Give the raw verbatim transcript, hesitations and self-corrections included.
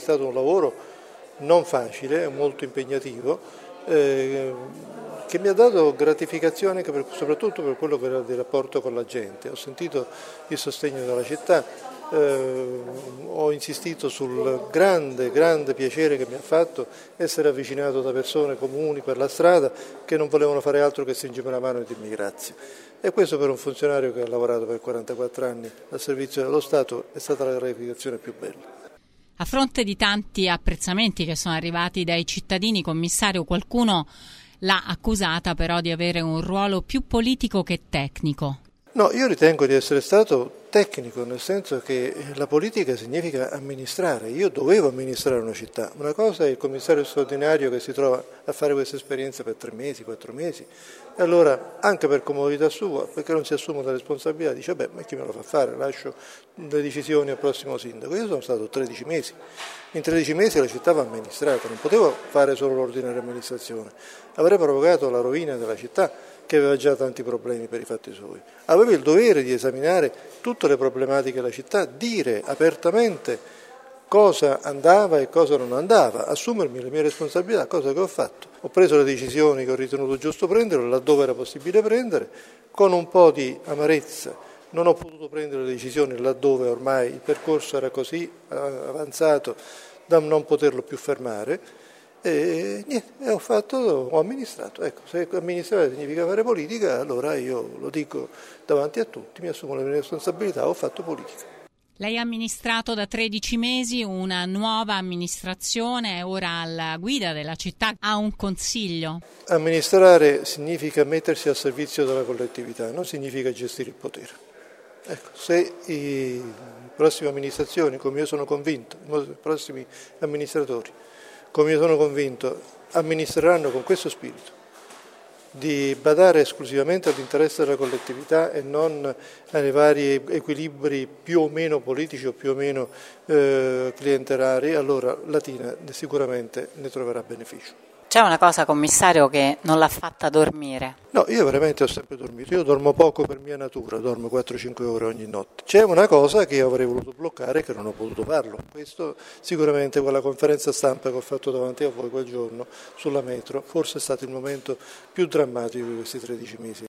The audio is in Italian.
stato un lavoro non facile, molto impegnativo, eh, che mi ha dato gratificazione anche per, soprattutto per quello che era il rapporto con la gente. Ho sentito il sostegno della città, eh, ho insistito sul grande, grande piacere che mi ha fatto essere avvicinato da persone comuni per la strada che non volevano fare altro che stringermi la mano e dirmi grazie. E questo per un funzionario che ha lavorato per quarantaquattro anni al servizio dello Stato è stata la gratificazione più bella. A fronte di tanti apprezzamenti che sono arrivati dai cittadini, commissario, qualcuno l'ha accusata però di avere un ruolo più politico che tecnico. No, io ritengo di essere stato tecnico, nel senso che la politica significa amministrare. Io dovevo amministrare una città. Una cosa è il commissario straordinario che si trova a fare questa esperienza per tre mesi, quattro mesi, e allora anche per comodità sua, perché non si assume la responsabilità, dice beh, ma chi me lo fa fare? Lascio le decisioni al prossimo sindaco. Io sono stato tredici mesi. In tredici mesi la città va amministrata, non potevo fare solo l'ordinaria amministrazione. Avrei provocato la rovina della città, che aveva già tanti problemi per i fatti suoi. Avevo il dovere di esaminare tutte le problematiche della città, dire apertamente cosa andava e cosa non andava, assumermi le mie responsabilità, cosa che ho fatto. Ho preso le decisioni che ho ritenuto giusto prendere, laddove era possibile prendere, con un po' di amarezza. Non ho potuto prendere le decisioni laddove ormai il percorso era così avanzato da non poterlo più fermare. E niente, ho fatto, ho amministrato. Ecco, se amministrare significa fare politica, allora io lo dico davanti a tutti, mi assumo le mie responsabilità, ho fatto politica. Lei ha amministrato da tredici mesi una nuova amministrazione, ora alla guida della città, ha un consiglio? Amministrare significa mettersi al servizio della collettività, non significa gestire il potere. Ecco, se i prossime amministrazioni, come io sono convinto, i prossimi amministratori, come io sono convinto, amministreranno con questo spirito, di badare esclusivamente all'interesse della collettività e non ai vari equilibri più o meno politici o più o meno eh, clientelari, allora Latina sicuramente ne troverà beneficio. C'è una cosa, commissario, che non l'ha fatta dormire? No, io veramente ho sempre dormito, io dormo poco per mia natura, dormo quattro cinque ore ogni notte. C'è una cosa che io avrei voluto bloccare e che non ho potuto farlo, questo sicuramente quella conferenza stampa che ho fatto davanti a voi quel giorno sulla metro, forse è stato il momento più drammatico di questi tredici mesi.